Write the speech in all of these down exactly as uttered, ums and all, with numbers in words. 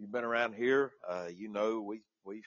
you've been around here, uh, you know we we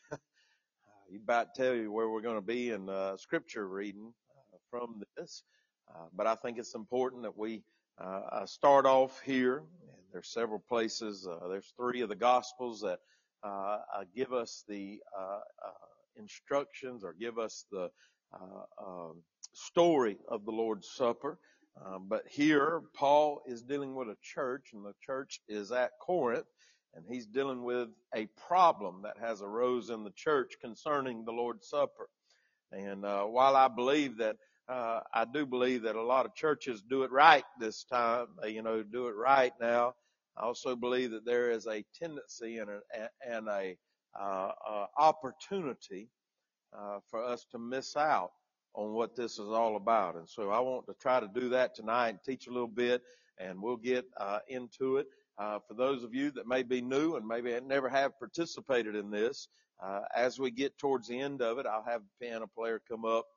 you about to tell you where we're going to be in uh, scripture reading uh, from this. Uh, but I think it's important that we uh, uh, start off here. And there's several places. Uh, there's three of the Gospels that uh, uh, give us the uh, uh, instructions or give us the uh, um, story of the Lord's Supper. Um, but here, Paul is dealing with a church, and the church is at Corinth. And he's dealing with a problem that has arose in the church concerning the Lord's Supper. And uh, while I believe that, uh, I do believe that a lot of churches do it right this time, they, you know, do it right now. I also believe that there is a tendency and a, and a uh, uh, opportunity uh, for us to miss out on what this is all about. And so I want to try to do that tonight and teach a little bit, and we'll get uh, into it. Uh, for those of you that may be new and maybe never have participated in this, uh, as we get towards the end of it, I'll have the piano player come up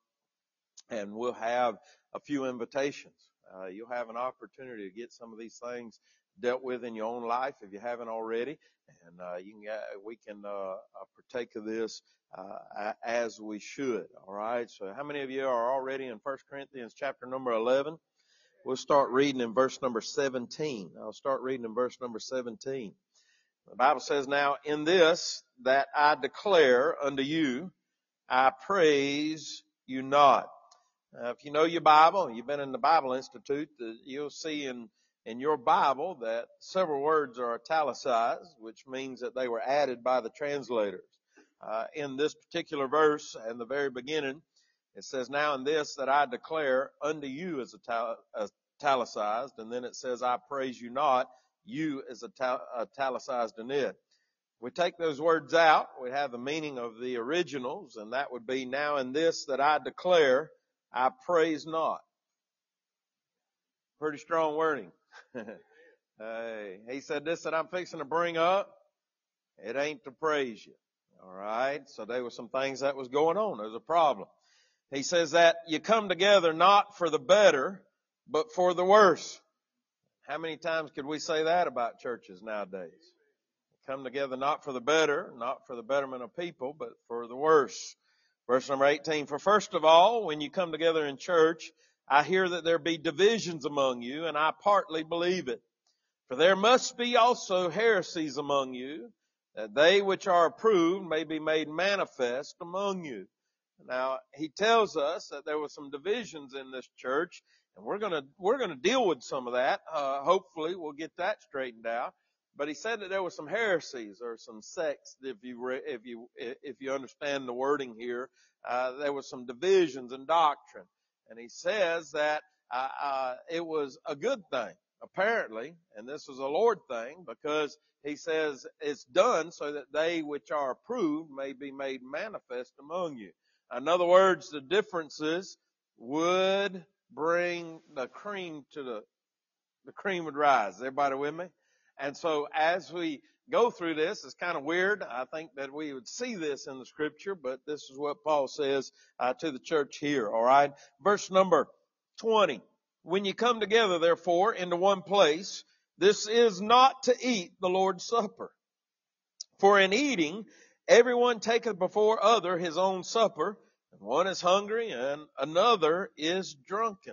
and we'll have a few invitations. Uh, you'll have an opportunity to get some of these things dealt with in your own life if you haven't already. And, uh, you can, uh, we can, uh, partake of this, uh, as we should. All right. So how many of you are already in First Corinthians chapter number eleven? We'll start reading in verse number seventeen. I'll start reading in verse number seventeen. The Bible says, "Now in this that I declare unto you, I praise you not." Now, if you know your Bible, you've been in the Bible Institute, you'll see in, in your Bible that several words are italicized, which means that they were added by the translators. Uh, in this particular verse, in the very beginning, it says, "Now in this that I declare unto you" is italicized, and then it says, "I praise you not." You is italicized in it. We take those words out, we have the meaning of the originals, and that would be, "Now in this that I declare, I praise not." Pretty strong wording. Hey, he said, this that I'm fixing to bring up, it ain't to praise you. All right. So there were some things that was going on. There's a problem. He says that you come together not for the better, but for the worse. How many times could we say that about churches nowadays? Come together not for the better, not for the betterment of people, but for the worse. Verse number eighteen, "For first of all, when you come together in church, I hear that there be divisions among you, and I partly believe it. For there must be also heresies among you, that they which are approved may be made manifest among you." Now, he tells us that there were some divisions in this church, and we're gonna, we're gonna deal with some of that. Uh, hopefully we'll get that straightened out. But he said that there were some heresies or some sects, if you, re, if you, if you understand the wording here. Uh, there were some divisions in doctrine. And he says that, uh, uh, it was a good thing, apparently, and this was a Lord thing, because he says it's done so that they which are approved may be made manifest among you. In other words, the differences would bring the cream to the, the cream would rise. Is everybody with me? And so as we go through this, it's kind of weird. I think that we would see this in the scripture, but this is what Paul says uh, to the church here. All right. Verse number twenty. "When you come together, therefore, into one place, this is not to eat the Lord's Supper. For in eating, everyone taketh before other his own supper, and one is hungry and another is drunken."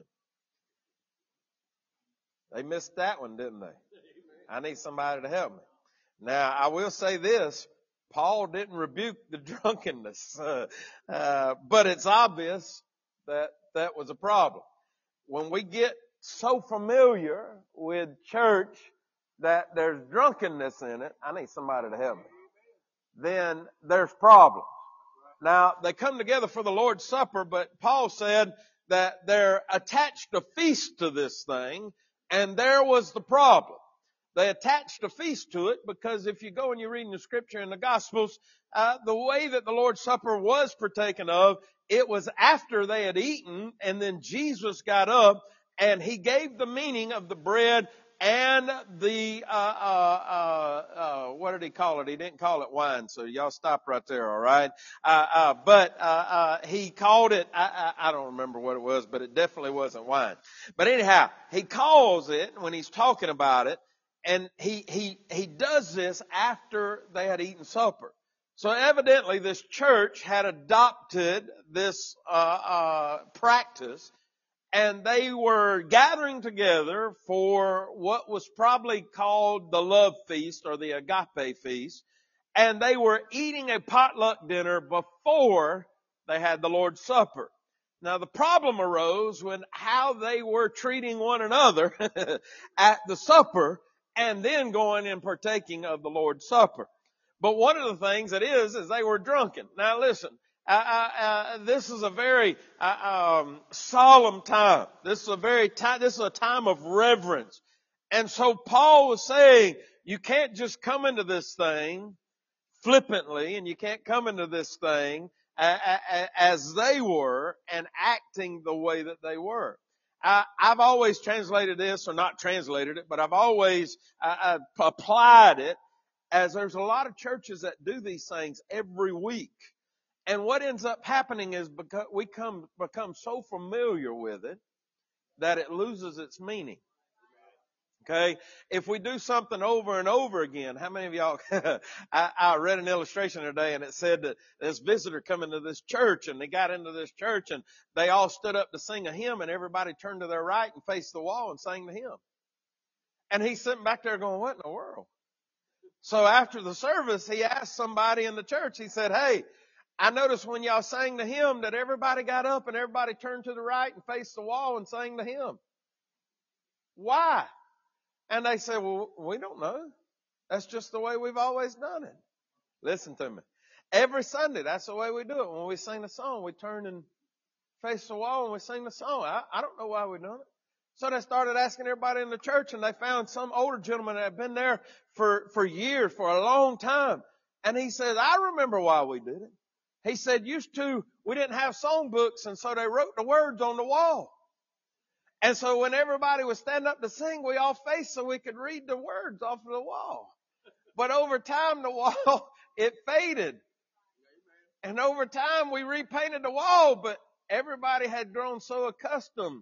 They missed that one, didn't they? I need somebody to help me. Now, I will say this. Paul didn't rebuke the drunkenness, uh, uh, but it's obvious that that was a problem. When we get so familiar with church that there's drunkenness in it, I need somebody to help me, then there's problems. Now, they come together for the Lord's Supper, but Paul said that they're attached a feast to this thing, and there was the problem. They attached a feast to it because if you go and you're reading the scripture in the Gospels, uh, the way that the Lord's Supper was partaken of, it was after they had eaten, and then Jesus got up and he gave the meaning of the bread and the, uh, uh, uh, uh, what did he call it? He didn't call it wine, so y'all stop right there, alright? Uh, uh, but, uh, uh, he called it, I, I, I don't remember what it was, but it definitely wasn't wine. But anyhow, he calls it, when he's talking about it, and he, he, he does this after they had eaten supper. So evidently this church had adopted this, uh, uh, practice, and they were gathering together for what was probably called the love feast or the agape feast. And they were eating a potluck dinner before they had the Lord's Supper. Now the problem arose when how they were treating one another at the supper and then going and partaking of the Lord's Supper. But one of the things that is, is they were drunken. Now listen, uh, uh, this is a very uh, um, solemn time. This is a very time, this is a time of reverence. And so Paul was saying, you can't just come into this thing flippantly, and you can't come into this thing as they were and acting the way that they were. I, I've always translated this, or not translated it, but I've always uh, applied it as there's a lot of churches that do these things every week. And what ends up happening is because we come, become so familiar with it that it loses its meaning. Okay, if we do something over and over again, how many of y'all, I, I read an illustration today and it said that this visitor come into this church and they got into this church and they all stood up to sing a hymn and everybody turned to their right and faced the wall and sang the hymn. And he's sitting back there going, what in the world? So after the service, he asked somebody in the church, he said, hey, I noticed when y'all sang the hymn that everybody got up and everybody turned to the right and faced the wall and sang the hymn. Why? And they said, well, we don't know. That's just the way we've always done it. Listen to me. Every Sunday, that's the way we do it. When we sing the song, we turn and face the wall and we sing the song. I, I don't know why we've done it. So they started asking everybody in the church, and they found some older gentleman that had been there for, for years, for a long time. And he said, I remember why we did it. He said, used to, we didn't have song books, and so they wrote the words on the wall. And so when everybody was standing up to sing, we all faced so we could read the words off of the wall. But over time, the wall, it faded. And over time, we repainted the wall, but everybody had grown so accustomed.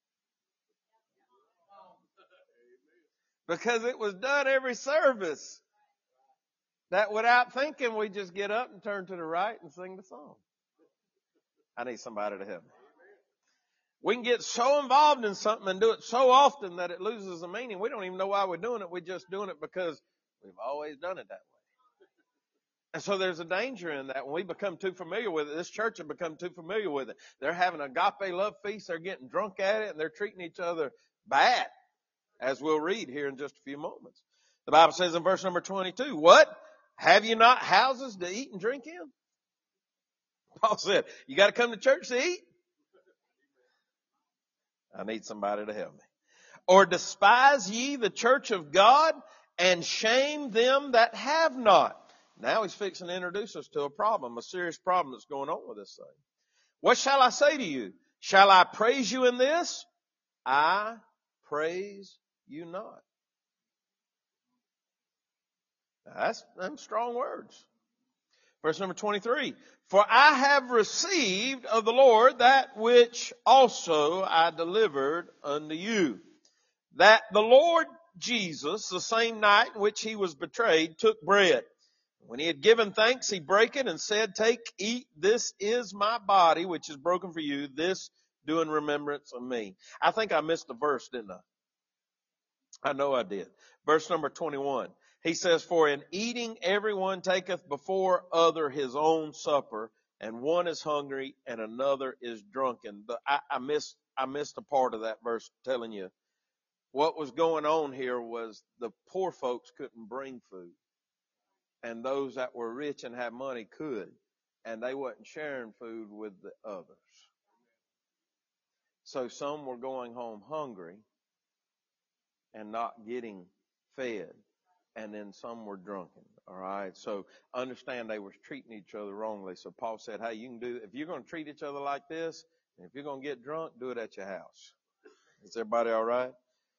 Because it was done every service that without thinking, we just get up and turn to the right and sing the song. I need somebody to help me. We can get so involved in something and do it so often that it loses the meaning. We don't even know why we're doing it. We're just doing it because we've always done it that way. And so there's a danger in that when we become too familiar with it. This church has become too familiar with it. They're having an agape love feast. They're getting drunk at it and they're treating each other bad, as we'll read here in just a few moments. The Bible says in verse number twenty-two, what? Have you not houses to eat and drink in? Paul said, you got to come to church to eat? I need somebody to help me. Or despise ye the church of God and shame them that have not. Now he's fixing to introduce us to a problem, a serious problem that's going on with this thing. What shall I say to you? Shall I praise you in this? I praise you not. Now that's them strong words. Verse number twenty-three. For I have received of the Lord that which also I delivered unto you. That the Lord Jesus, the same night in which he was betrayed, took bread. When he had given thanks, he brake it and said, take, eat, this is my body, which is broken for you. This do in remembrance of me. I think I missed a verse, didn't I? I know I did. Verse number twenty-one. He says, for in eating everyone taketh before other his own supper, and one is hungry and another is drunken. But I, I missed, I missed a part of that verse telling you what was going on here was the poor folks couldn't bring food. And those that were rich and had money could. And they wasn't sharing food with the others. So some were going home hungry and not getting fed. And then some were drunken. All right. So understand they were treating each other wrongly. So Paul said, hey, you can do, if you're going to treat each other like this, and if you're going to get drunk, do it at your house. Is everybody all right?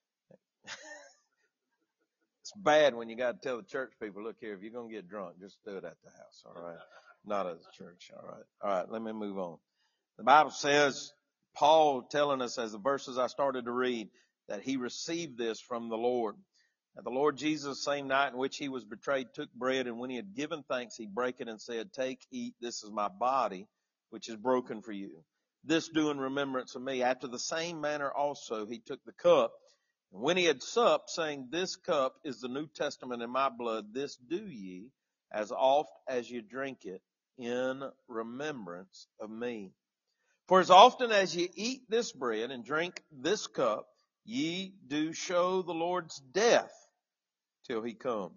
It's bad when you got to tell the church people, look here, if you're going to get drunk, just do it at the house. All right. Not at the church. All right. All right. Let me move on. The Bible says, Paul telling us as the verses I started to read, that he received this from the Lord. And the Lord Jesus, the same night in which he was betrayed, took bread, and when he had given thanks, he brake it and said, Take, eat, this is my body, which is broken for you. This do in remembrance of me. After the same manner also he took the cup, and when he had supped, saying, This cup is the New Testament in my blood. This do ye as oft as you drink it in remembrance of me. For as often as ye eat this bread and drink this cup, ye do show the Lord's death till he come.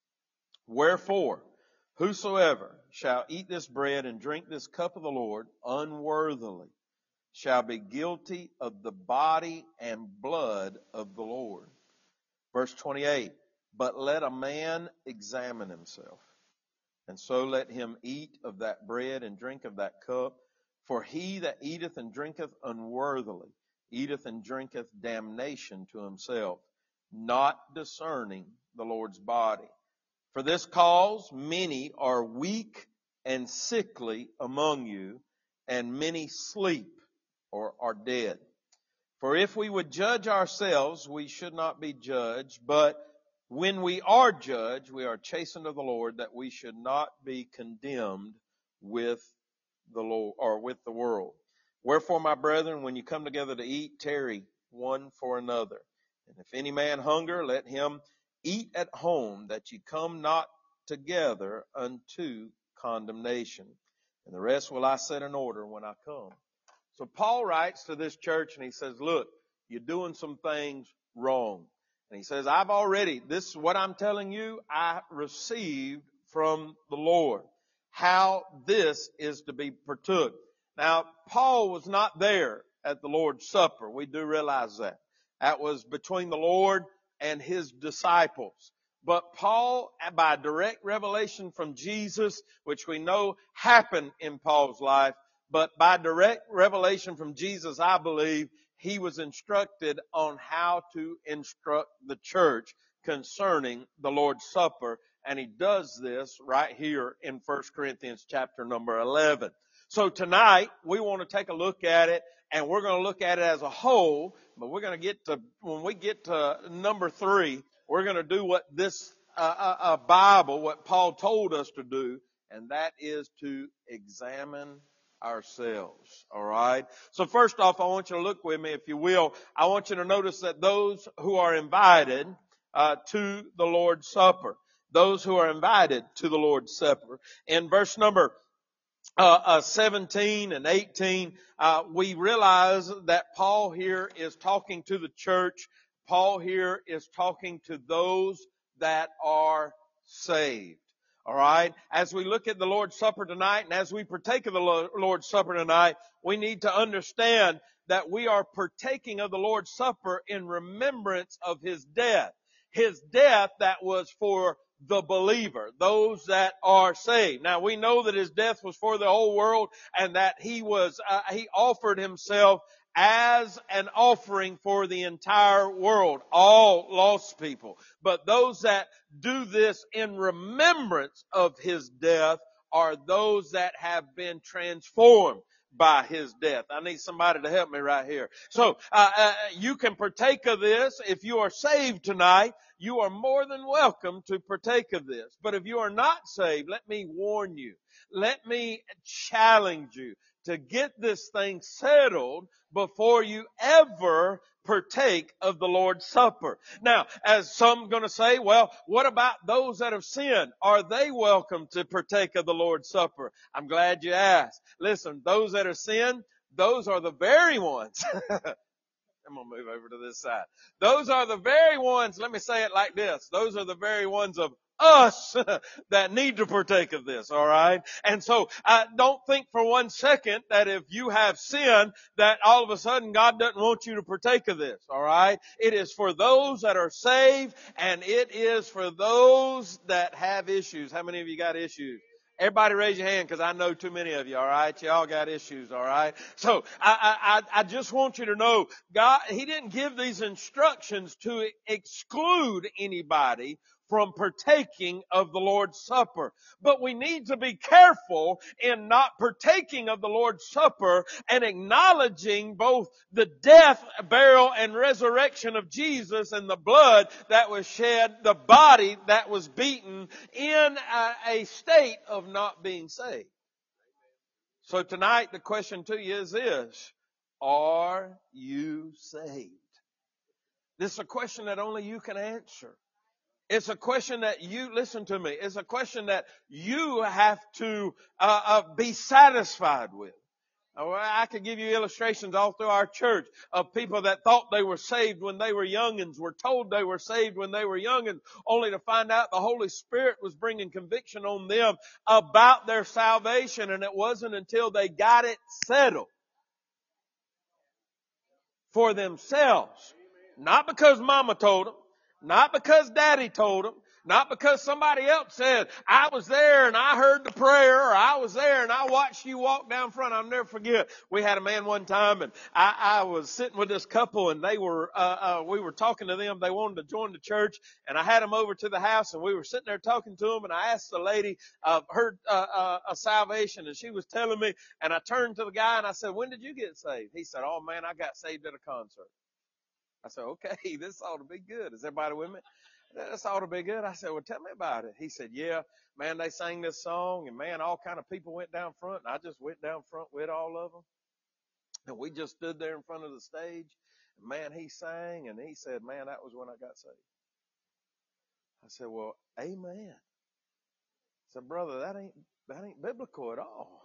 Wherefore, whosoever shall eat this bread and drink this cup of the Lord unworthily shall be guilty of the body and blood of the Lord. Verse twenty-eight, but let a man examine himself, and so let him eat of that bread and drink of that cup. For he that eateth and drinketh unworthily eateth and drinketh damnation to himself, not discerning the Lord's body. For this cause many are weak and sickly among you, and many sleep or are dead. For if we would judge ourselves, we should not be judged. But when we are judged, we are chastened of the Lord, that we should not be condemned with the Lord or with the world. Wherefore, my brethren, when you come together to eat, tarry one for another. And if any man hunger, let him eat at home, that ye come not together unto condemnation. And the rest will I set in order when I come. So Paul writes to this church and he says, look, you're doing some things wrong. And he says, I've already, this is what I'm telling you, I received from the Lord. How this is to be partook. Now, Paul was not there at the Lord's Supper. We do realize that. That was between the Lord and his disciples. But Paul, by direct revelation from Jesus, which we know happened in Paul's life, but by direct revelation from Jesus, I believe he was instructed on how to instruct the church concerning the Lord's Supper. And he does this right here in First Corinthians chapter number eleven. So tonight, we want to take a look at it, and we're going to look at it as a whole, but we're going to get to, when we get to number three, we're going to do what this uh, uh, uh, Bible, what Paul told us to do, and that is to examine ourselves. All right. So first off, I want you to look with me, if you will. I want you to notice that those who are invited uh, to the Lord's Supper, those who are invited to the Lord's Supper, in verse number uh, uh, seventeen and eighteen, uh, we realize that Paul here is talking to the church. Paul here is talking to those that are saved. All right. As we look at the Lord's Supper tonight, and as we partake of the Lord's Supper tonight, we need to understand that we are partaking of the Lord's Supper in remembrance of his death. His death that was for the believer, those that are saved. Now we know that his death was for the whole world, and that he was, uh, he offered himself as an offering for the entire world, all lost people. But those that do this in remembrance of his death are those that have been transformed by his death. I need somebody to help me right here. So uh, uh, you can partake of this. If you are saved tonight, you are more than welcome to partake of this. But if you are not saved, let me warn you. Let me challenge you to get this thing settled before you ever partake of the Lord's Supper. Now, as some are going to say, well, what about those that have sinned? Are they welcome to partake of the Lord's Supper? I'm glad you asked. Listen, those that have sinned, those are the very ones. I'm going to move over to this side. Those are the very ones, let me say it like this, those are the very ones of us that need to partake of this, all right? And so uh, don't think for one second that if you have sinned that all of a sudden God doesn't want you to partake of this, all right? It is for those that are saved, and it is for those that have issues. How many of you got issues? Everybody raise your hand, because I know too many of you, all right? You all got issues, all right? So I, I, I just want you to know, God, He didn't give these instructions to exclude anybody from partaking of the Lord's Supper. But we need to be careful in not partaking of the Lord's Supper and acknowledging both the death, burial, and resurrection of Jesus and the blood that was shed, the body that was beaten in a, a state of not being saved. So tonight the question to you is this: are you saved? This is a question that only you can answer. It's a question that you, listen to me, it's a question that you have to uh, uh, be satisfied with. I could give you illustrations all through our church of people that thought they were saved when they were youngins, were told they were saved when they were youngins, only to find out the Holy Spirit was bringing conviction on them about their salvation, and it wasn't until they got it settled for themselves. Not because mama told them, not because daddy told them, not because somebody else said, I was there and I heard the prayer, or I was there and I watched you walk down front. I'll never forget. We had a man one time, and I, I was sitting with this couple, and they were, uh, uh, we were talking to them. They wanted to join the church, and I had them over to the house, and we were sitting there talking to them, and I asked the lady, uh, her, uh, uh, a salvation, and she was telling me, and I turned to the guy and I said, when did you get saved? He said, oh man, I got saved at a concert. I said, okay, this ought to be good. Is everybody with me? This ought to be good. I said, well, tell me about it. He said, yeah, man, they sang this song, and man, all kind of people went down front, and I just went down front with all of them. And we just stood there in front of the stage, and man, he sang, and he said, man, that was when I got saved. I said, well, amen. I said, brother, that ain't, that ain't biblical at all.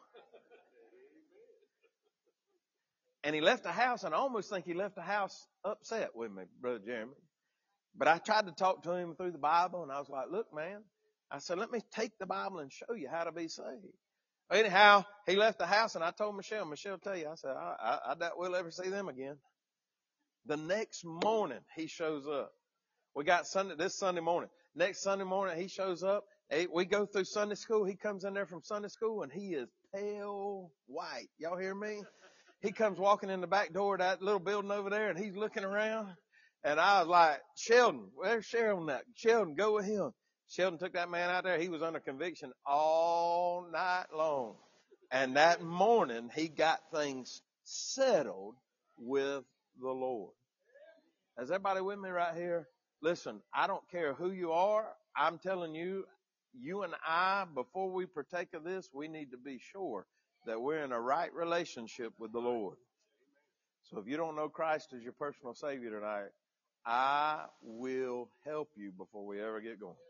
And he left the house, and I almost think he left the house upset with me, Brother Jeremy. But I tried to talk to him through the Bible, and I was like, look, man, I said, let me take the Bible and show you how to be saved. Anyhow, he left the house, and I told Michelle, Michelle, tell you, I said, I, I, I doubt we'll ever see them again. The next morning, he shows up. We got Sunday, this Sunday morning. Next Sunday morning, he shows up. We go through Sunday school. He comes in there from Sunday school, and he is pale white. Y'all hear me? He comes walking in the back door of that little building over there, and he's looking around. And I was like, Sheldon, where's Sheldon at? Sheldon, go with him. Sheldon took that man out there. He was under conviction all night long. And that morning, he got things settled with the Lord. Is everybody with me right here? Listen, I don't care who you are. I'm telling you, you and I, before we partake of this, we need to be sure that we're in a right relationship with the Lord. So if you don't know Christ as your personal Savior tonight, I will help you before we ever get going.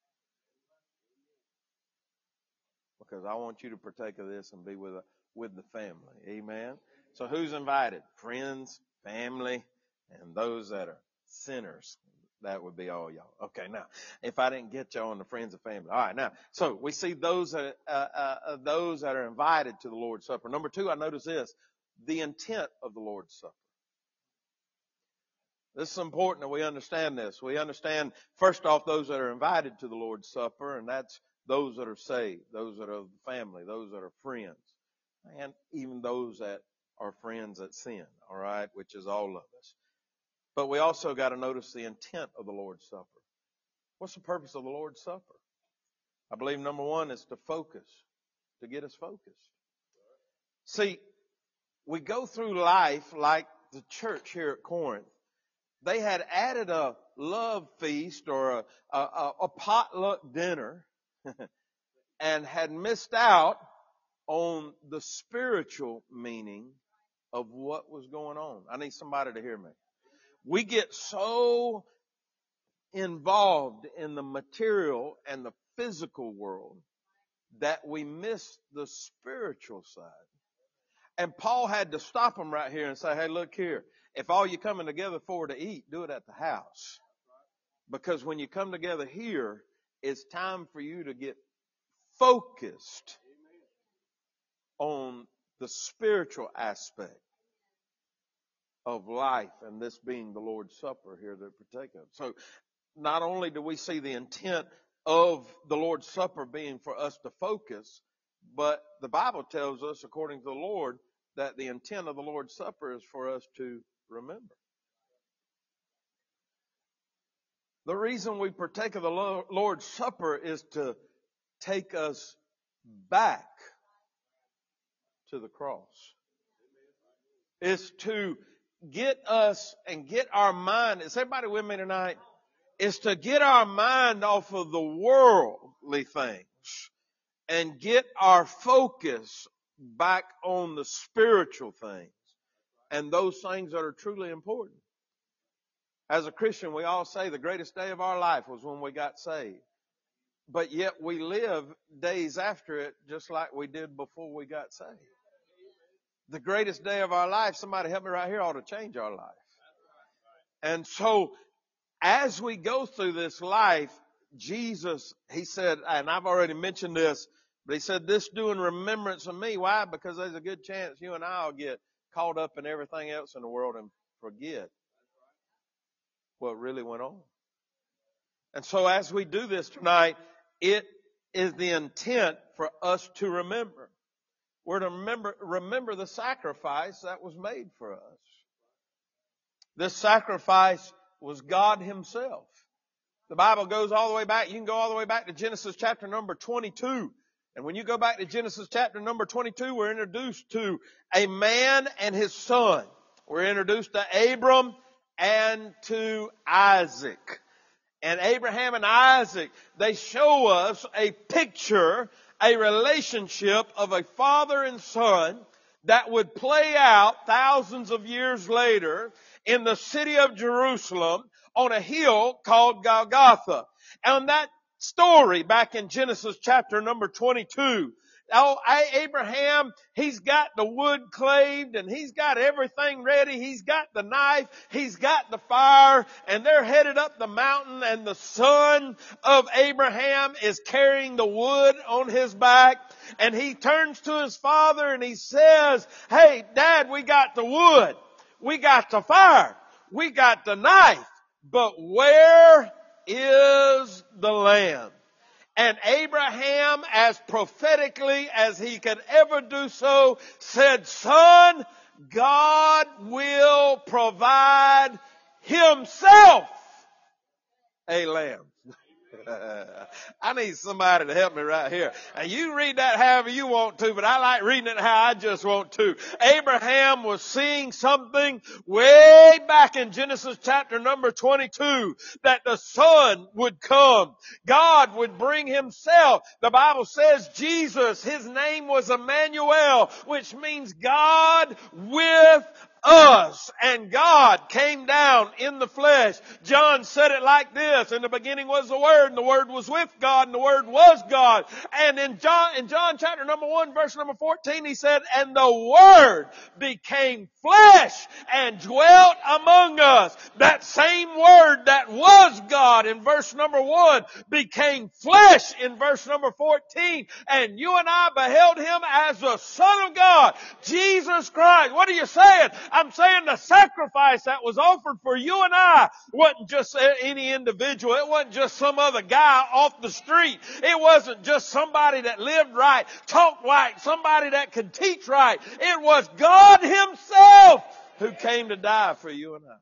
Because I want you to partake of this and be with a, with the family. Amen. So who's invited? Friends, family, and those that are sinners. That would be all y'all. Okay, now, if I didn't get y'all on the friends and family. All right, now, so we see those, uh, uh, uh, those that are invited to the Lord's Supper. Number two, I notice this, the intent of the Lord's Supper. This is important that we understand this. We understand, first off, those that are invited to the Lord's Supper, and that's those that are saved, those that are of the family, those that are friends, and even those that are friends that sin, all right, which is all of us. But we also got to notice the intent of the Lord's Supper. What's the purpose of the Lord's Supper? I believe number one is to focus, to get us focused. See, we go through life like the church here at Corinth. They had added a love feast or a, a, a potluck dinner and had missed out on the spiritual meaning of what was going on. I need somebody to hear me. We get so involved in the material and the physical world that we miss the spiritual side. And Paul had to stop them right here and say, hey, look here. If all you're coming together for to eat, do it at the house. Because when you come together here, it's time for you to get focused on the spiritual aspect of life, and this being the Lord's Supper here that we partake of. So not only do we see the intent of the Lord's Supper being for us to focus, but the Bible tells us, according to the Lord, that the intent of the Lord's Supper is for us to remember. The reason we partake of the Lord's Supper is to take us back to the cross. It's to get us and get our mind. Is everybody with me tonight? It's to get our mind off of the worldly things and get our focus back on the spiritual things and those things that are truly important. As a Christian, we all say the greatest day of our life was when we got saved. But yet we live days after it just like we did before we got saved. The greatest day of our life, somebody help me right here, ought to change our life. And so as we go through this life, Jesus, He said, and I've already mentioned this, but He said, this do in remembrance of me. Why? Because there's a good chance you and I will get caught up in everything else in the world and forget what really went on. And so as we do this tonight, it is the intent for us to remember. We're to remember, remember the sacrifice that was made for us. This sacrifice was God Himself. The Bible goes all the way back. You can go all the way back to Genesis chapter number twenty-two. And when you go back to Genesis chapter number twenty-two, we're introduced to a man and his son. We're introduced to Abram and to Isaac. And Abraham and Isaac, they show us a picture, a relationship of a father and son that would play out thousands of years later in the city of Jerusalem on a hill called Golgotha. And that story back in Genesis chapter number twenty-two, oh, Abraham, he's got the wood claved and he's got everything ready. He's got the knife. He's got the fire, and they're headed up the mountain, and the son of Abraham is carrying the wood on his back, and he turns to his father and he says, hey, Dad, we got the wood. We got the fire. We got the knife. But where is the lamb? And Abraham, as prophetically as he could ever do so, said, son, God will provide Himself a lamb. I need somebody to help me right here. And you read that however you want to, but I like reading it how I just want to. Abraham was seeing something way back in Genesis chapter number twenty-two, that the Son would come. God would bring Himself. The Bible says Jesus, His name was Emmanuel, which means God with us. And God came down in the flesh. John said it like this: in the beginning was the Word, and the Word was with God, and the Word was God. And in John, in John chapter number one, verse number fourteen, he said, and the Word became flesh and dwelt among us. That same Word that was God in verse number one became flesh in verse number fourteen. And you and I beheld Him as the Son of God, Jesus Christ. What are you saying? I'm saying the sacrifice that was offered for you and I wasn't just any individual. It wasn't just some other guy off the street. It wasn't just somebody that lived right, talked right, somebody that could teach right. It was God Himself who came to die for you and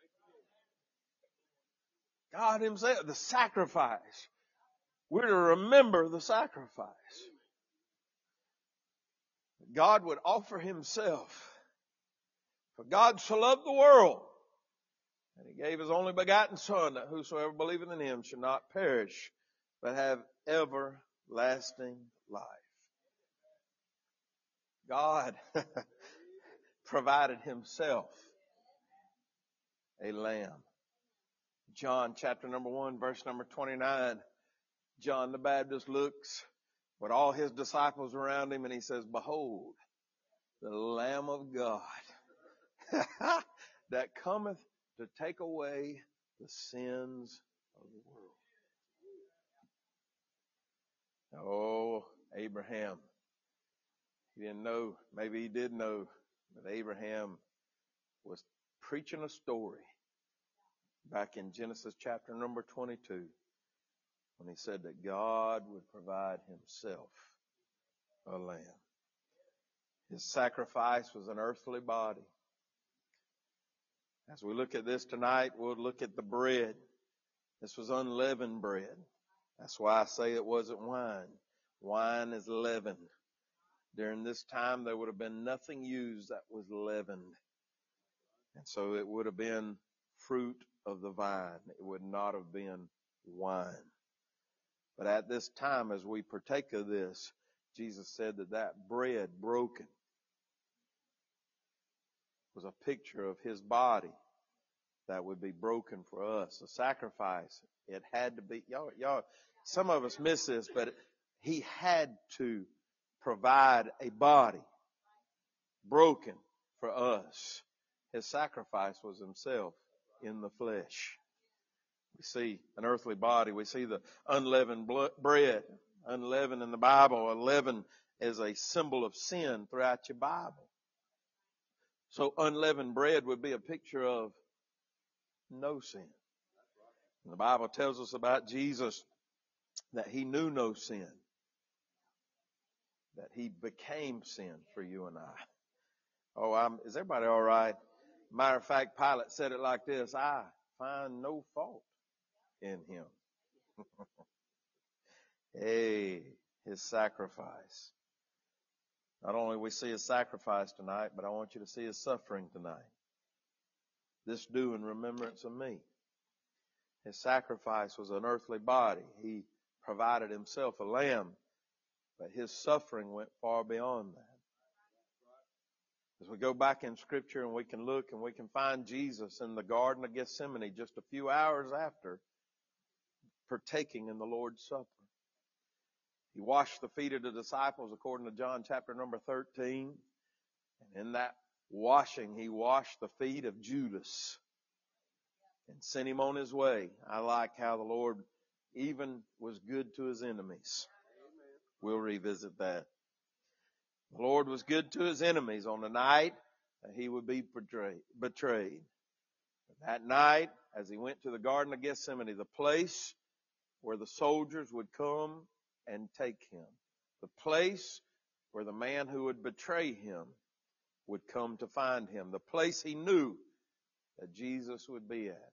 I. God Himself, the sacrifice. We're to remember the sacrifice. God would offer Himself. For God so loved the world, and He gave His only begotten Son, that whosoever believeth in Him should not perish, but have everlasting life. God provided Himself a lamb. John chapter number one, verse number twenty-nine. John the Baptist looks with all his disciples around him, and he says, behold, the Lamb of God that cometh to take away the sins of the world. Oh, Abraham. He didn't know, maybe he did know, but Abraham was preaching a story back in Genesis chapter number twenty-two, when he said that God would provide Himself a lamb. His sacrifice was an earthly body. As we look at this tonight, we'll look at the bread. This was unleavened bread. That's why I say it wasn't wine. Wine is leaven. During this time, there would have been nothing used that was leavened. And so it would have been fruit of the vine. It would not have been wine. But at this time, as we partake of this, Jesus said that that bread broken was a picture of his body that would be broken for us. A sacrifice. It had to be, y'all, y'all, some of us miss this, but he had to provide a body broken for us. His sacrifice was himself in the flesh. We see an earthly body. We see the unleavened bread. Unleavened in the Bible. Unleavened is a symbol of sin throughout your Bible. So unleavened bread would be a picture of no sin. And the Bible tells us about Jesus that he knew no sin. That he became sin for you and I. Oh, I'm, is everybody all right? Matter of fact, Pilate said it like this: I find no fault in him. Hey, his sacrifice. Not only we see his sacrifice tonight, but I want you to see his suffering tonight. This do in remembrance of me. His sacrifice was an earthly body. He provided himself a lamb, but his suffering went far beyond that. As we go back in Scripture and we can look and we can find Jesus in the Garden of Gethsemane just a few hours after partaking in the Lord's Supper. He washed the feet of the disciples according to John chapter number thirteen. And in that washing, he washed the feet of Judas and sent him on his way. I like how the Lord even was good to his enemies. We'll revisit that. The Lord was good to his enemies on the night that he would be betrayed. That night, as he went to the Garden of Gethsemane, the place where the soldiers would come and take him. The place where the man who would betray him would come to find him. The place he knew that Jesus would be at.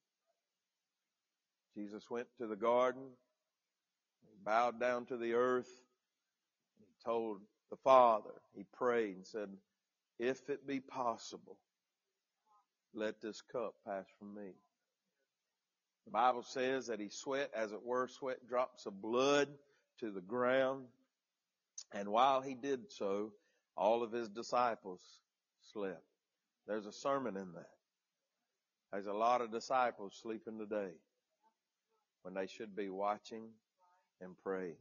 Jesus went to the garden. He bowed down to the earth. He told the Father, he prayed and said, if it be possible, let this cup pass from me. The Bible says that he sweat, as it were, sweat drops of blood to the ground. And while he did so, all of his disciples slept. There's a sermon in that. There's a lot of disciples sleeping today when they should be watching and praying.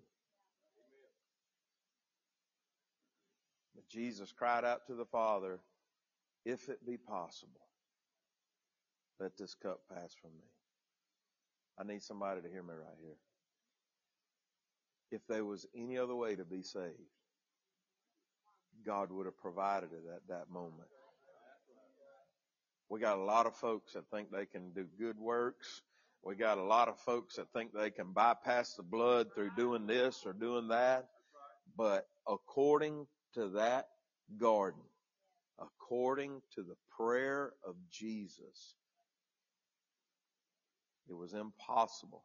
But Jesus cried out to the Father, if it be possible, let this cup pass from me. I need somebody to hear me right here. If there was any other way to be saved, God would have provided it at that moment. We got a lot of folks that think they can do good works. We got a lot of folks that think they can bypass the blood through doing this or doing that. But according to that garden, according to the prayer of Jesus, it was impossible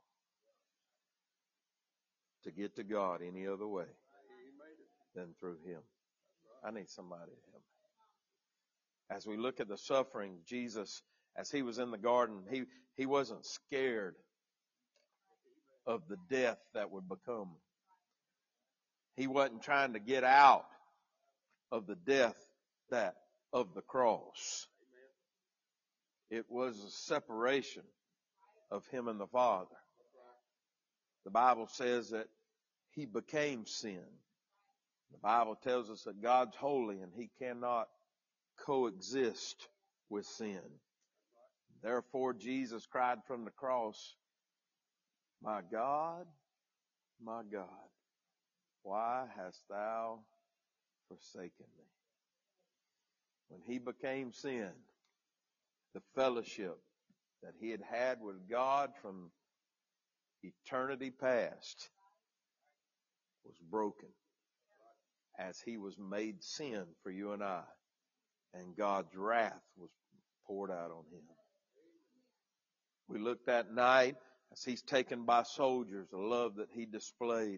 to get to God any other way than through him. I need somebody to help me. As we look at the suffering, Jesus, as he was in the garden, he, he wasn't scared of the death that would become. He wasn't trying to get out of the death that of the cross. It was a separation of him and the Father. The Bible says that he became sin. The Bible tells us that God's holy and he cannot coexist with sin. Therefore, Jesus cried from the cross, my God, my God, why hast thou forsaken me? When he became sin, the fellowship that he had had with God from eternity past was broken as he was made sin for you and I, and God's wrath was poured out on him. We looked that night as he's taken by soldiers, the love that he displayed.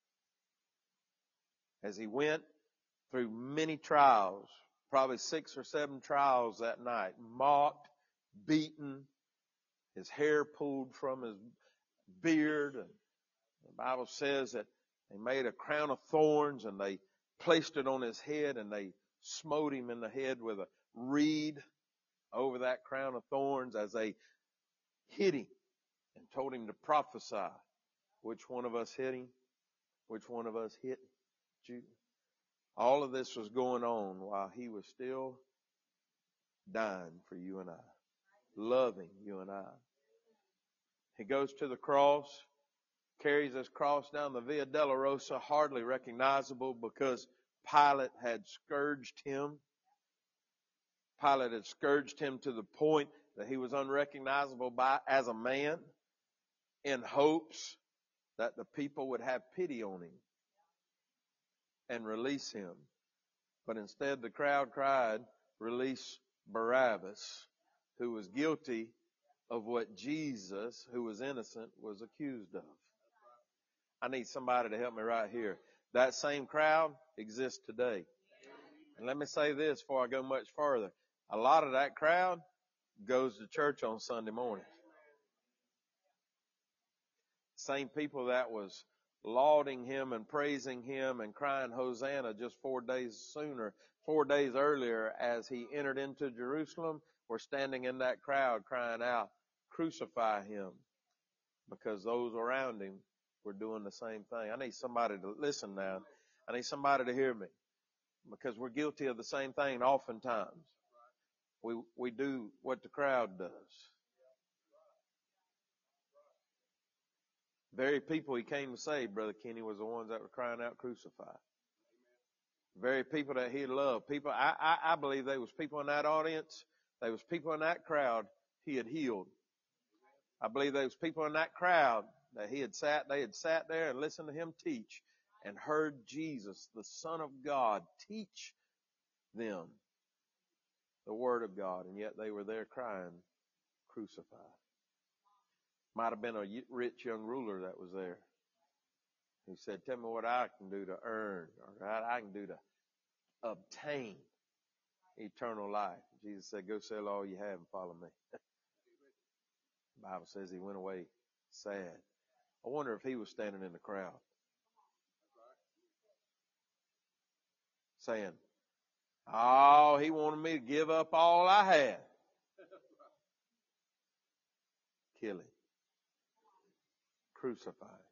As he went through many trials, probably six or seven trials that night, mocked, beaten, his hair pulled from his beard. And the Bible says that they made a crown of thorns and they placed it on his head and they smote him in the head with a reed over that crown of thorns as they hit him and told him to prophesy. Which one of us hit him? Which one of us hit you? All of this was going on while he was still dying for you and I, loving you and I. He goes to the cross, carries his cross down the Via Dolorosa, hardly recognizable because Pilate had scourged him. Pilate had scourged him to the point that he was unrecognizable by as a man, in hopes that the people would have pity on him and release him. But instead the crowd cried, "Release Barabbas," who was guilty of what Jesus, who was innocent, was accused of. I need somebody to help me right here. That same crowd exists today. And let me say this before I go much further. A lot of that crowd goes to church on Sunday morning. Same people that was lauding him and praising him and crying Hosanna just four days sooner, four days earlier as he entered into Jerusalem, were standing in that crowd crying out, "Crucify him," because those around him were doing the same thing. I need somebody to listen now. I need somebody to hear me, because we're guilty of the same thing oftentimes. We, we do what the crowd does. Very people he came to save, Brother Kenny, was the ones that were crying out, "Crucify." Very people that he loved. People, I, I, I believe there was people in that audience, there was people in that crowd he had healed. I believe there was people in that crowd that he had sat, they had sat there and listened to him teach and heard Jesus, the Son of God, teach them the Word of God, and yet they were there crying, "Crucify." Might have been a rich young ruler that was there. He said, "Tell me what I can do to earn, or what I can do to obtain eternal life." Jesus said, "Go sell all you have and follow me." The Bible says he went away sad. I wonder if he was standing in the crowd saying, "Oh, he wanted me to give up all I had." Kill him. Crucify him.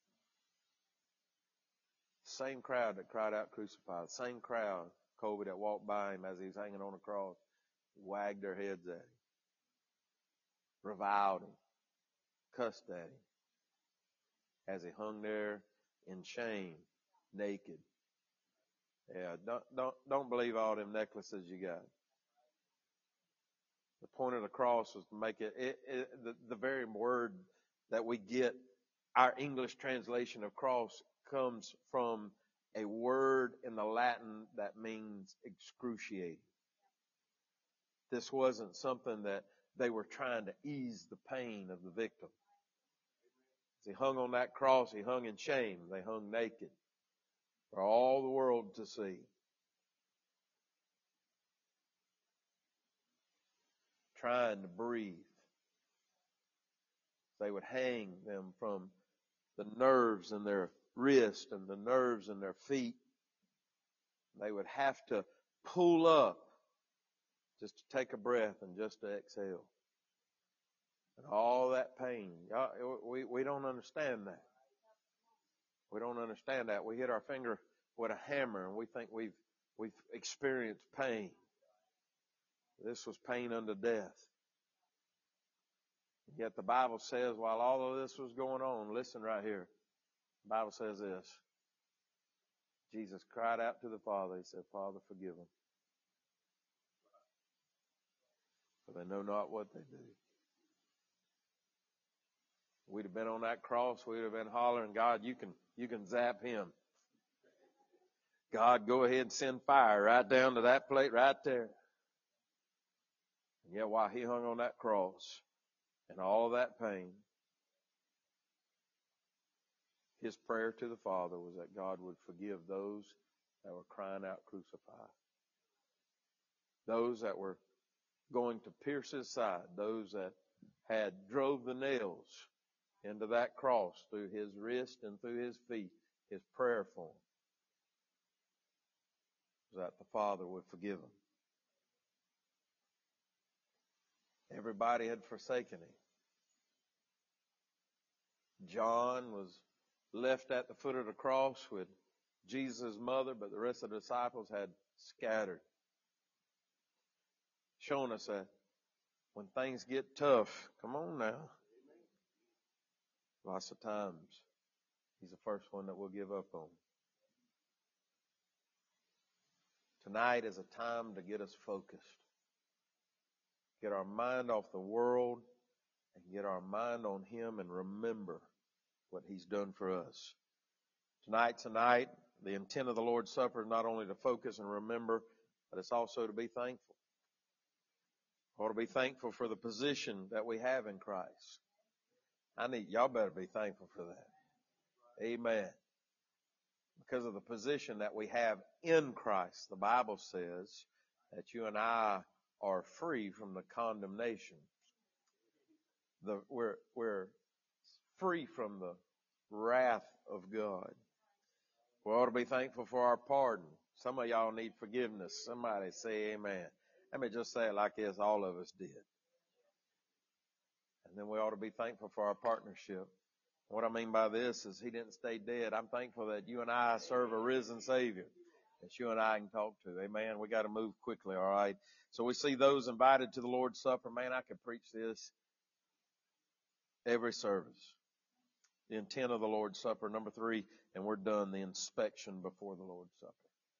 Same crowd that cried out, "Crucify." The same crowd, Colby, that walked by him as he was hanging on a cross, wagged their heads at him, reviled him, cussed at him as he hung there in shame, naked. Yeah, don't, don't, don't believe all them necklaces you got. The point of the cross was to make it, it, it the, the very word that we get, our English translation of cross, comes from a word in the Latin that means excruciating. This wasn't something that they were trying to ease the pain of the victim. As he hung on that cross, he hung in shame. They hung naked for all the world to see. Trying to breathe. They would hang them from the nerves in their wrist and the nerves in their feet. They would have to pull up just to take a breath and just to exhale. And all that pain. We, we don't understand that. We don't understand that. We hit our finger with a hammer and we think we've, we've experienced pain. This was pain unto death. Yet the Bible says while all of this was going on, listen right here. The Bible says this. Jesus cried out to the Father. He said, "Father, forgive them, for they know not what they do." We'd have been on that cross. We'd have been hollering, "God, you can, you can zap him. God, go ahead and send fire right down to that plate right there." And yet while he hung on that cross and all that pain, his prayer to the Father was that God would forgive those that were crying out, crucify. Those that were going to pierce his side, those that had drove the nails into that cross through his wrist and through his feet. His prayer for them was that the Father would forgive them. Everybody had forsaken him. John was left at the foot of the cross with Jesus' mother, but the rest of the disciples had scattered, showing us that when things get tough, come on now, lots of times he's the first one that we'll give up on. Tonight is a time to get us focused. Get our mind off the world and get our mind on him and remember what he's done for us. Tonight's a night. The intent of the Lord's Supper is not only to focus and remember, but it's also to be thankful. We ought to be thankful for the position that we have in Christ. I need, y'all better be thankful for that. Amen. Because of the position that we have in Christ, the Bible says that you and I are free from the condemnation. The, we're, we're free from the wrath of God. We ought to be thankful for our pardon. Some of y'all need forgiveness. Somebody say amen. Let me just say it like this. All of us did. And then we ought to be thankful for our partnership. What I mean by this is he didn't stay dead. I'm thankful that you and I serve a risen Savior that you and I can talk to. Amen. We got to move quickly. All right. So we see those invited to the Lord's Supper. Man, I could preach this every service. The intent of the Lord's Supper. Number three, and we're done, the inspection before the Lord's Supper.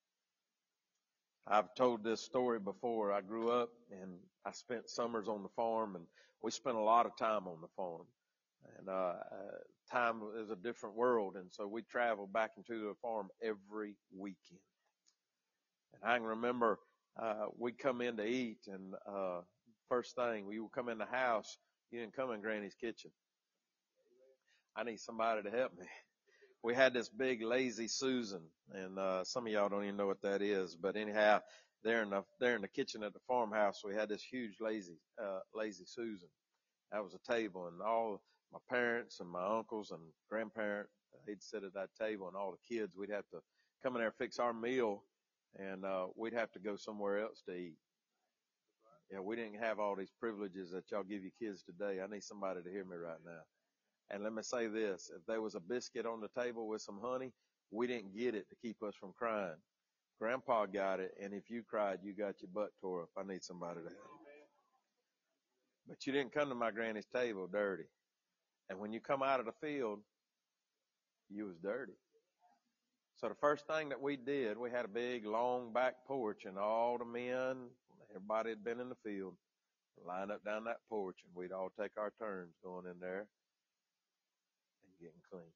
I've told this story before. I grew up and I spent summers on the farm, and we spent a lot of time on the farm. And uh, uh time is a different world, and so we traveled back into the farm every weekend. And I can remember uh we'd come in to eat, and uh first thing, we would come in the house. You didn't come in Granny's kitchen. I need somebody to help me. We had this big Lazy Susan, and uh some of y'all don't even know what that is, but anyhow, there in the there in the kitchen at the farmhouse, we had this huge Lazy uh Lazy Susan. That was a table, and all my parents and my uncles and grandparents, they'd sit at that table, and all the kids, we'd have to come in there and fix our meal, and uh we'd have to go somewhere else to eat. Yeah, we didn't have all these privileges that y'all give your kids today. I need somebody to hear me right now. And let me say this, if there was a biscuit on the table with some honey, we didn't get it to keep us from crying. Grandpa got it, and if you cried, you got your butt tore up. I need somebody to help. But you didn't come to my granny's table dirty. And when you come out of the field, you was dirty. So the first thing that we did, we had a big long back porch, and all the men, everybody had been in the field, lined up down that porch, and we'd all take our turns going in there and getting clean.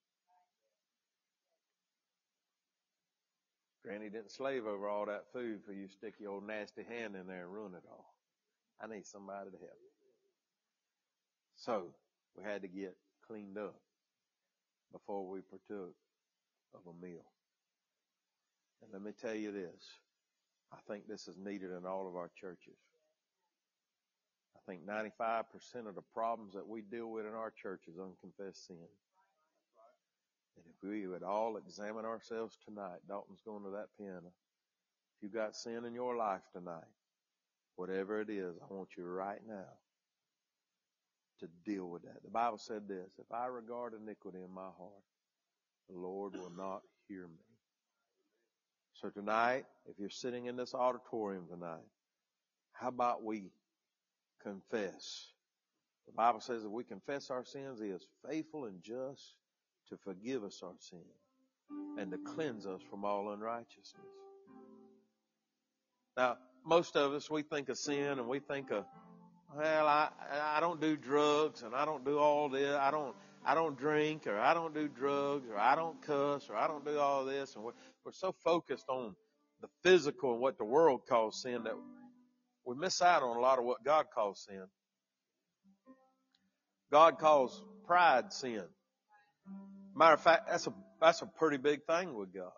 Granny didn't slave over all that food for you to stick your old nasty hand in there and ruin it all. I need somebody to help me. So we had to get cleaned up before we partook of a meal. And let me tell you this, I think this is needed in all of our churches. I think ninety-five percent of the problems that we deal with in our church is unconfessed sin. And if we would all examine ourselves tonight, Dalton's going to that piano. If you got sin in your life tonight, whatever it is, I want you right now to deal with that. The Bible said this, if I regard iniquity in my heart, the Lord will not hear me. So tonight, if you're sitting in this auditorium tonight, how about we confess? The Bible says if we confess our sins, He is faithful and just to forgive us our sin and to cleanse us from all unrighteousness. Now, most of us, we think of sin and we think of, well, I, I don't do drugs and I don't do all this. I don't, I don't drink or I don't do drugs or I don't cuss or I don't do all this. And we're, we're so focused on the physical and what the world calls sin that we miss out on a lot of what God calls sin. God calls pride sin. Matter of fact, that's a, that's a pretty big thing with God.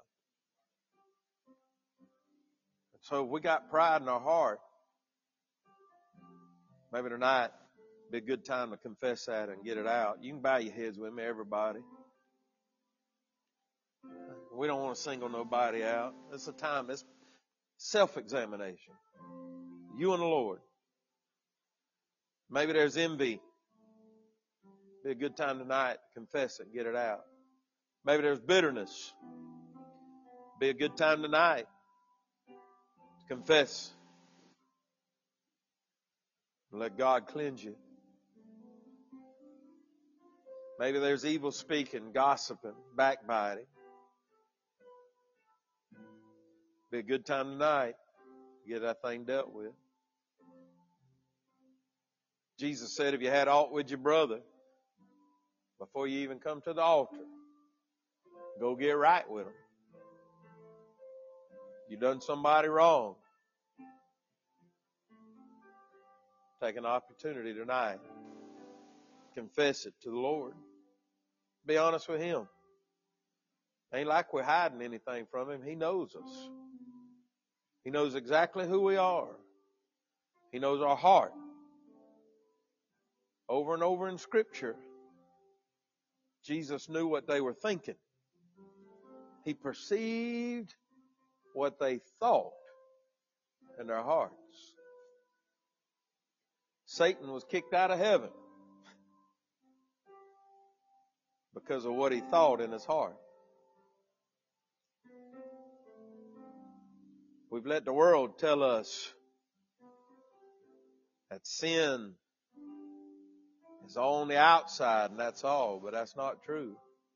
So if we got pride in our heart, maybe tonight be a good time to confess that and get it out. You can bow your heads with me, everybody. We don't want to single nobody out. It's a time, it's self-examination. You and the Lord. Maybe there's envy. Be a good time tonight to confess it and get it out. Maybe there's bitterness. Be a good time tonight to confess. And let God cleanse you. Maybe there's evil speaking, gossiping, backbiting. Be a good time tonight to get that thing dealt with. Jesus said if you had aught with your brother, before you even come to the altar, go get right with them. You done somebody wrong. Take an opportunity tonight. Confess it to the Lord. Be honest with Him. Ain't like we're hiding anything from Him. He knows us. He knows exactly who we are. He knows our heart. Over and over in Scripture, Jesus knew what they were thinking. He perceived what they thought in their hearts. Satan was kicked out of heaven because of what he thought in his heart. We've let the world tell us that sin is on the outside and that's all, but that's not true.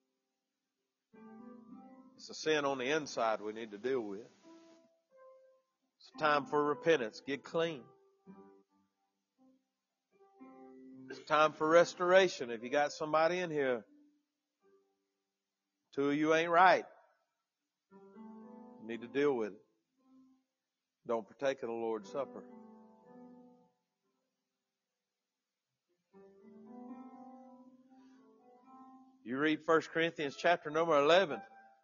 It's a sin on the inside we need to deal with. It's time for repentance. Get clean. It's time for restoration. If you got somebody in here, two of you ain't right, you need to deal with it. Don't partake of the Lord's Supper. You read First Corinthians chapter number eleven.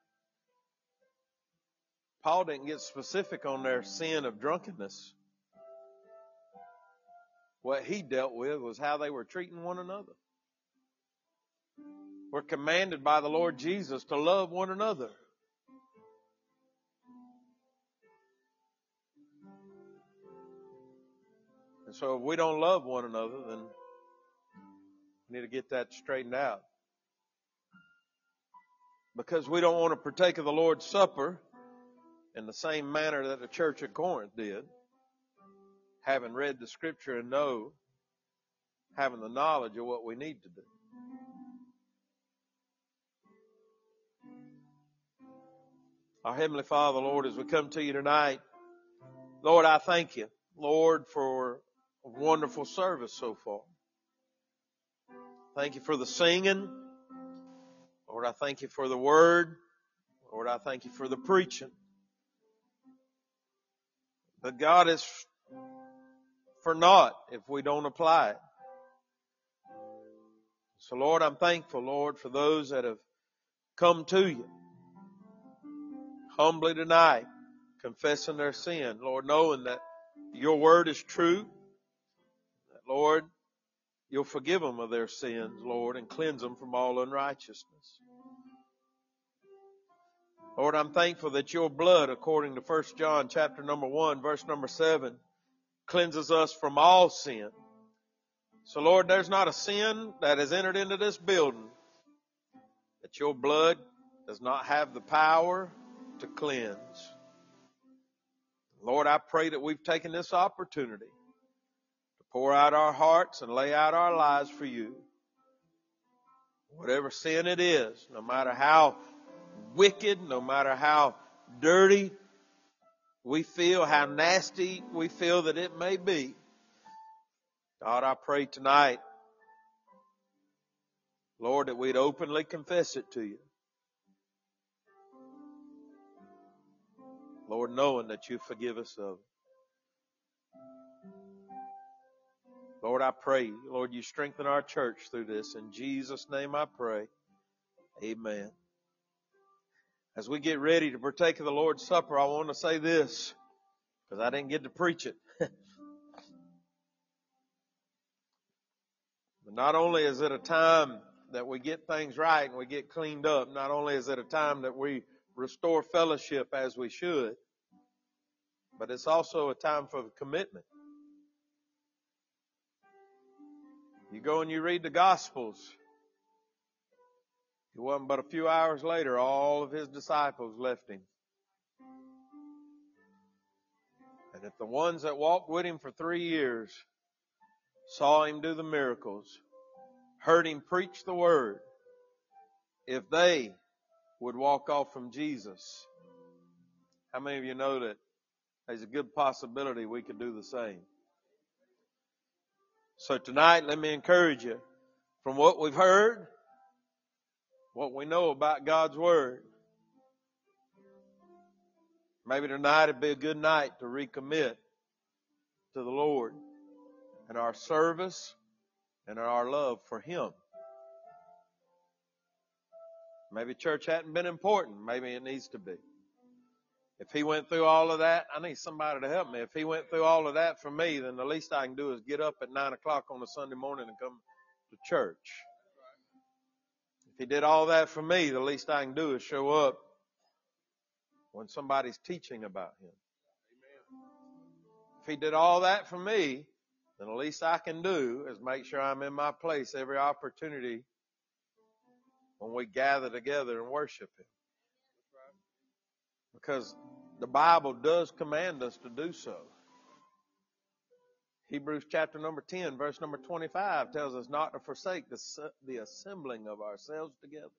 Paul didn't get specific on their sin of drunkenness. What he dealt with was how they were treating one another. We're commanded by the Lord Jesus to love one another. And so if we don't love one another, then we need to get that straightened out. Because we don't want to partake of the Lord's Supper in the same manner that the church at Corinth did, having read the Scripture and know, having the knowledge of what we need to do. Our Heavenly Father, Lord, as we come to you tonight, Lord, I thank you, Lord, for a wonderful service so far. Thank you for the singing. Lord, I thank you for the word. Lord, I thank you for the preaching. But God, is for naught if we don't apply it. So Lord, I'm thankful, Lord, for those that have come to you humbly tonight, confessing their sin. Lord, knowing that your word is true. That, Lord, you'll forgive them of their sins, Lord, and cleanse them from all unrighteousness. Lord, I'm thankful that your blood, according to First John chapter number one, verse number seven, cleanses us from all sin. So, Lord, there's not a sin that has entered into this building that your blood does not have the power to cleanse. Lord, I pray that we've taken this opportunity to pour out our hearts and lay out our lives for you. Whatever sin it is, no matter how wicked, no matter how dirty we feel, how nasty we feel that it may be, God, I pray tonight, Lord, that we'd openly confess it to you. Lord, knowing that you forgive us of it. Lord, I pray, Lord, you strengthen our church through this. In Jesus' name I pray. Amen. As we get ready to partake of the Lord's Supper, I want to say this, because I didn't get to preach it. But not only is it a time that we get things right and we get cleaned up, not only is it a time that we restore fellowship as we should, but it's also a time for commitment. You go and you read the Gospels. It wasn't but a few hours later, all of his disciples left him. And if the ones that walked with him for three years saw him do the miracles, heard him preach the word, if they would walk off from Jesus, how many of you know that there's a good possibility we could do the same? So tonight, let me encourage you, from what we've heard, what we know about God's Word, maybe tonight would be a good night to recommit to the Lord and our service and our love for Him. Maybe church hadn't been important. Maybe it needs to be. If He went through all of that, I need somebody to help me. If He went through all of that for me, then the least I can do is get up at nine o'clock on a Sunday morning and come to church. If He did all that for me, the least I can do is show up when somebody's teaching about Him. If He did all that for me, then the least I can do is make sure I'm in my place every opportunity when we gather together and worship Him. Because the Bible does command us to do so. Hebrews chapter number ten, verse number twenty-five tells us not to forsake the, the assembling of ourselves together.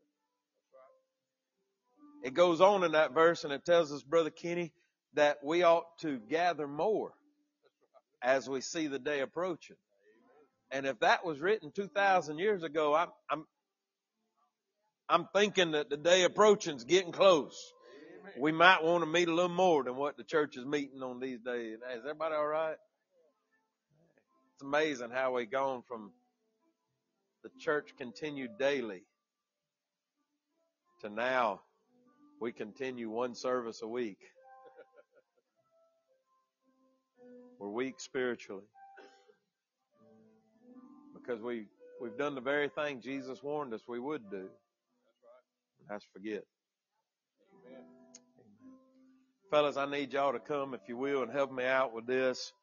It goes on in that verse and it tells us, Brother Kenny, that we ought to gather more as we see the day approaching. And if that was written two thousand years ago, I'm, I'm, I'm thinking that the day approaching is getting close. We might want to meet a little more than what the church is meeting on these days. Is everybody all right? It's amazing how we've gone from the church continued daily to now we continue one service a week. We're weak spiritually because we, we've done the very thing Jesus warned us we would do. That's forget. Amen. Amen. Fellas, I need y'all to come, if you will, and help me out with this.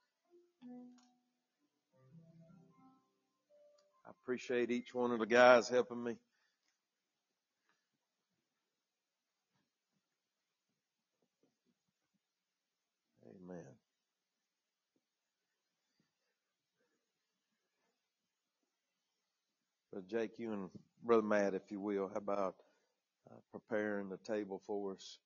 I appreciate each one of the guys helping me. Amen. Brother Jake, you and Brother Matt, if you will, how about uh, preparing the table for us?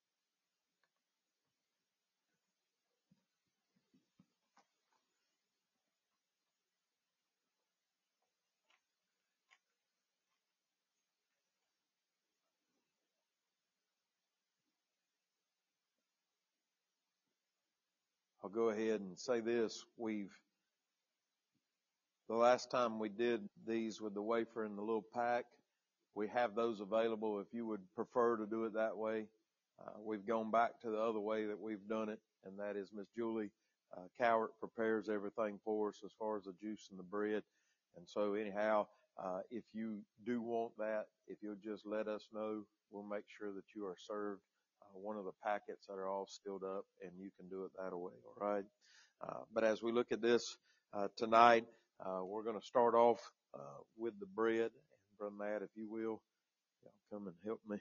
I'll go ahead and say this. We've, the last time we did these with the wafer and the little pack, we have those available if you would prefer to do it that way. Uh, we've gone back to the other way that we've done it, and that is Miss Julie uh, Cowart prepares everything for us as far as the juice and the bread. And so anyhow, uh, if you do want that, if you'll just let us know, we'll make sure that you are served uh, one of the packets that are all sealed up, and you can do it that way, all right? Uh, but as we look at this uh, tonight, uh, we're going to start off uh, with the bread. And Brother Matt, if you will, y'all come and help me.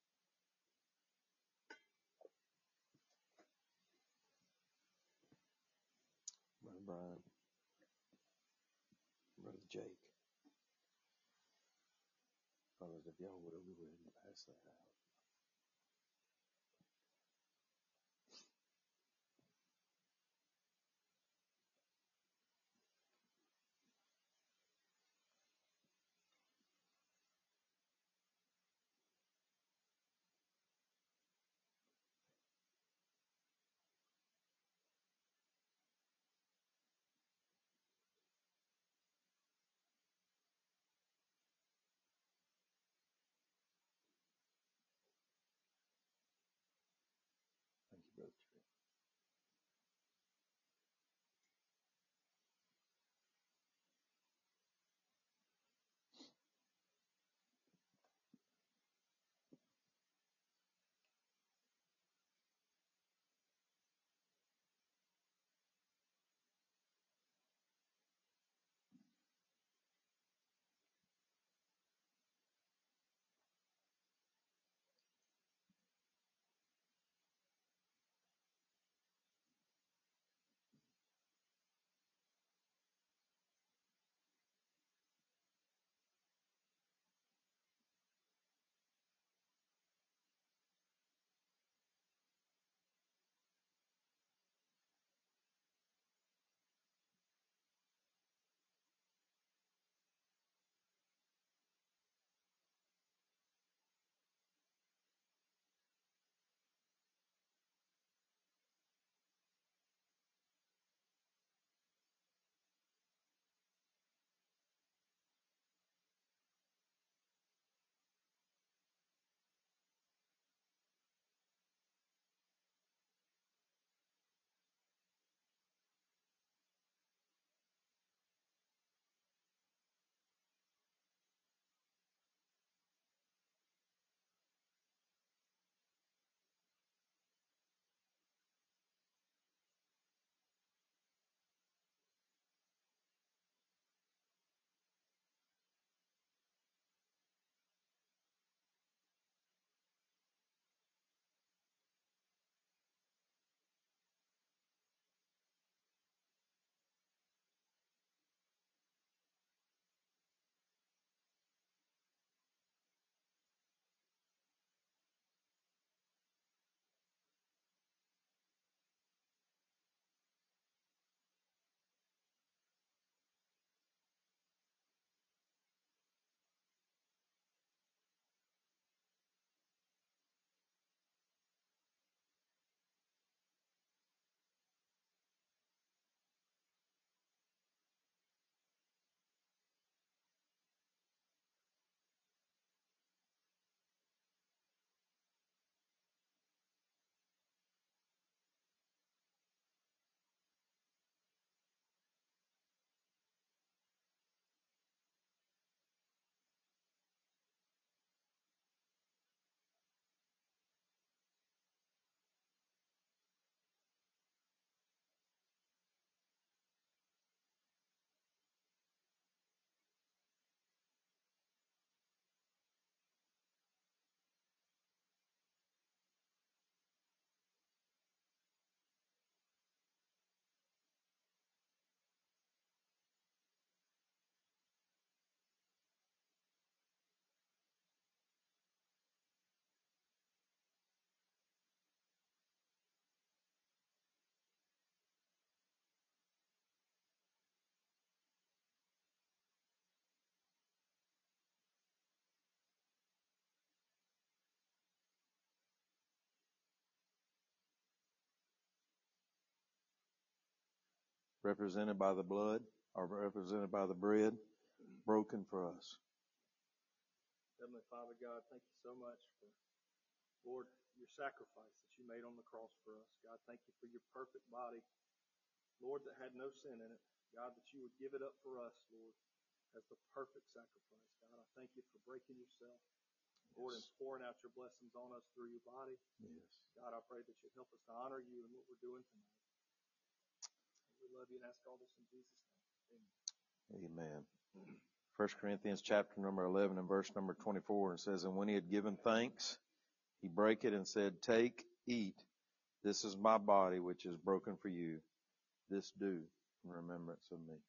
Brother Brian, Brother Jake. Brothers, if y'all would go ahead and pass that out. go through. Represented by the blood, or represented by the bread, broken for us. Heavenly Father, God, thank you so much for, Lord, your sacrifice that you made on the cross for us. God, thank you for your perfect body, Lord, that had no sin in it. God, that you would give it up for us, Lord, as the perfect sacrifice. God, I thank you for breaking yourself, Lord, yes, and pouring out your blessings on us through your body. Yes. God, I pray that you'd help us to honor you in what we're doing tonight. We love you and ask all this in Jesus' name. Amen. Amen. First Corinthians chapter number eleven and verse number twenty-four, and says, and when he had given thanks, he brake it and said, take, eat. This is my body, which is broken for you. This do in remembrance of me.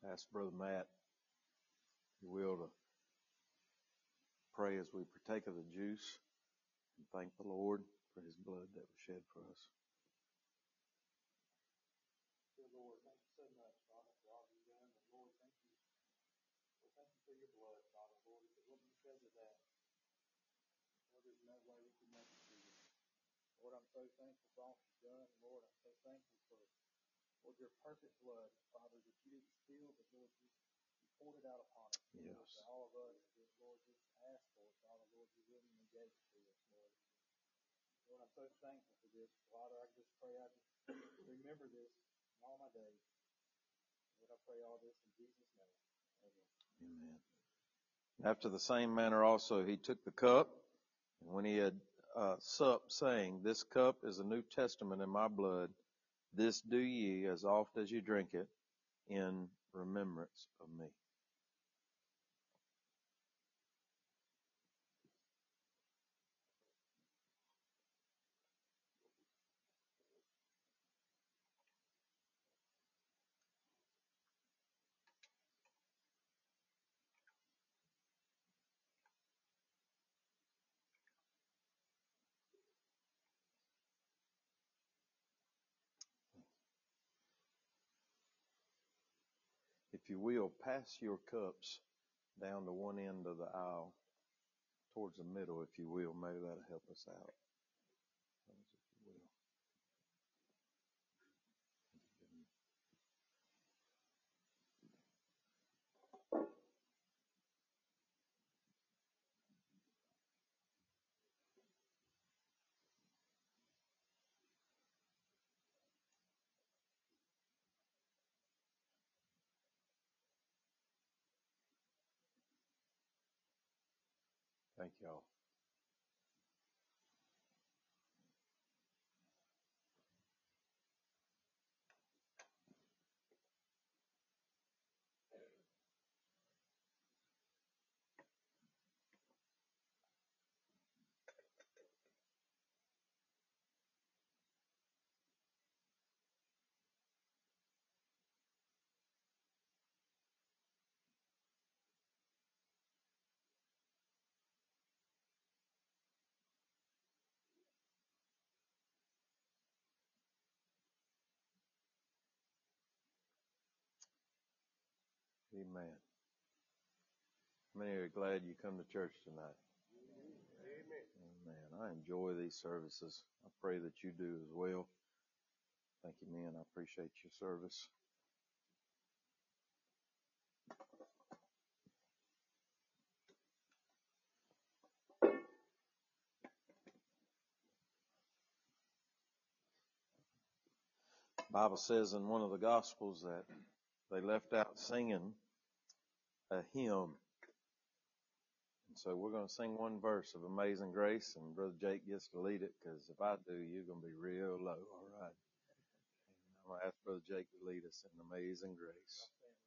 Ask Brother Matt, if you will, to pray as we partake of the juice and thank the Lord for his blood that was shed for us. Dear Lord, thank you so much, Father, for all you've done. And Lord, thank you. Lord, thank you for your blood, Father. Lord, if it wasn't because of that, Lord, there's no way we could make it to you. Lord, I'm so thankful for all you've done. Lord, I'm so thankful for, Lord, your perfect blood, Father, that you didn't steal, but Lord, you, you poured it out upon us. Lord, Yes. for all of us that, Lord, just asked for it, Father. Lord, you willingly gave it to us, Lord. Lord, I'm so thankful for this. Father, I just pray I just remember this in all my days. Lord, I pray all this in Jesus' name. Amen. Amen. After the same manner also he took the cup, and when he had uh, supped, saying, This cup is a New Testament in my blood. This do ye as oft as you drink it in remembrance of me. If you will, pass your cups down to one end of the aisle, towards the middle, if you will. Maybe that'll help us out. If you will. Thank y'all. Amen. How many are glad you come to church tonight? Amen. Amen. I enjoy these services. I pray that you do as well. Thank you, men. I appreciate your service. The Bible says in one of the Gospels that they left out singing a hymn. And so we're going to sing one verse of Amazing Grace, and Brother Jake gets to lead it, because if I do, you're going to be real low, all right? And I'm going to ask Brother Jake to lead us in Amazing Grace.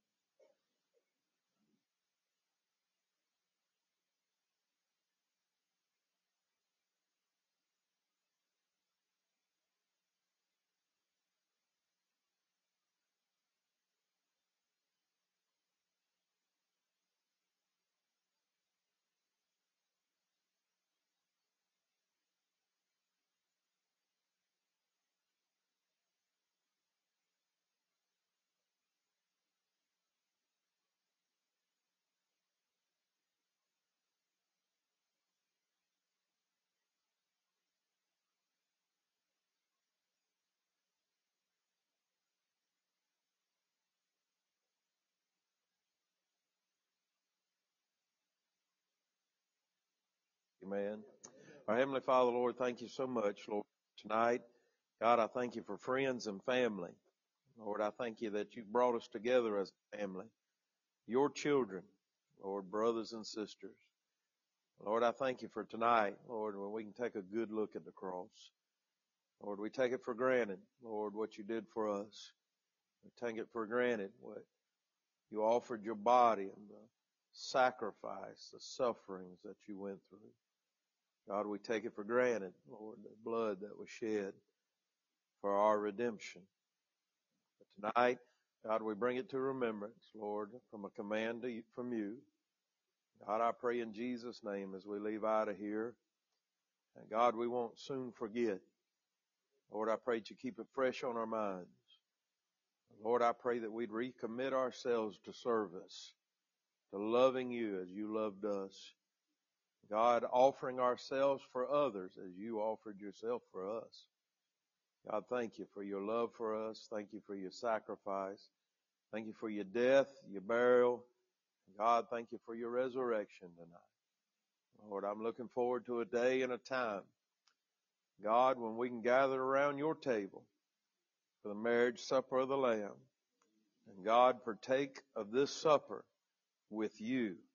Amen. Our Heavenly Father, Lord, thank you so much, Lord, tonight. God, I thank you for friends and family. Lord, I thank you that you brought us together as a family. Your children, Lord, brothers and sisters. Lord, I thank you for tonight, Lord, when we can take a good look at the cross. Lord, we take it for granted, Lord, what you did for us. We take it for granted what you offered your body and the sacrifice, the sufferings that you went through. God, we take it for granted, Lord, the blood that was shed for our redemption. But tonight, God, we bring it to remembrance, Lord, from a command to you, from you. God, I pray in Jesus' name as we leave out of here. And God, we won't soon forget. Lord, I pray that you keep it fresh on our minds. Lord, I pray that we'd recommit ourselves to service, to loving you as you loved us. God, offering ourselves for others as you offered yourself for us. God, thank you for your love for us. Thank you for your sacrifice. Thank you for your death, your burial. God, thank you for your resurrection tonight. Lord, I'm looking forward to a day and a time, God, when we can gather around your table for the marriage supper of the Lamb. And God, partake of this supper with you